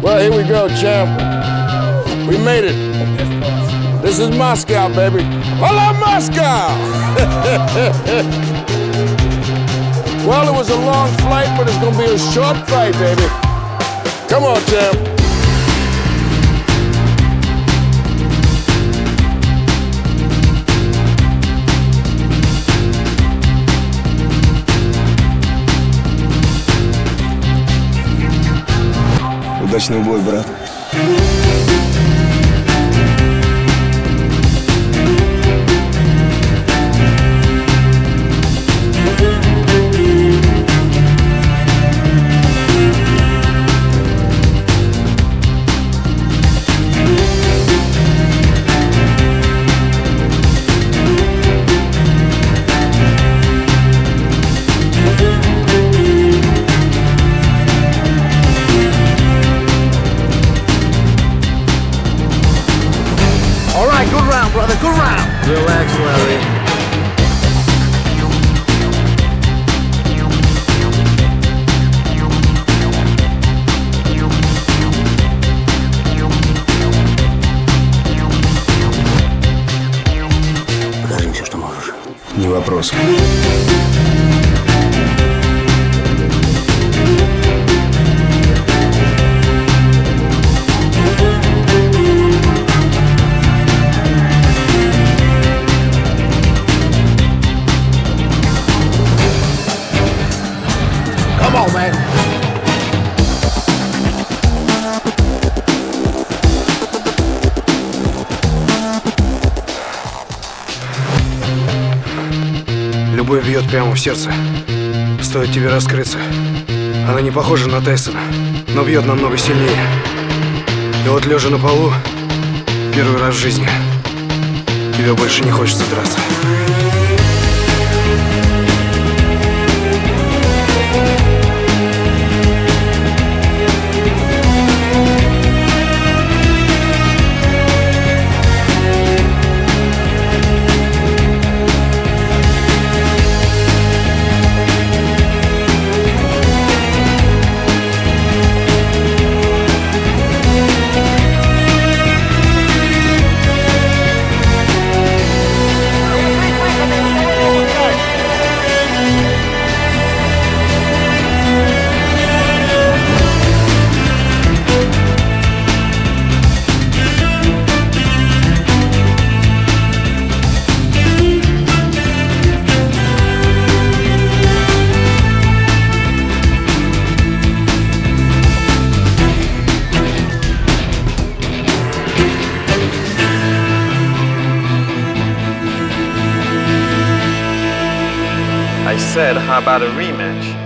Well, here we go, champ. We made it. This is Moscow, baby. Hello, Moscow! Well, it was a long flight, but it's gonna be a short fight, baby. Come on, champ. Удачный бой, брат. Good round, brother, good round. Relax, Larry. Покажи все, что можешь. Не вопрос. Come on, man. Любовь бьет прямо в сердце. Стоит тебе раскрыться. Она не похожа на Тайсона, но бьет намного сильнее. И вот лежа на полу, первый раз в жизни, тебе больше не хочется драться. I said, how about a rematch?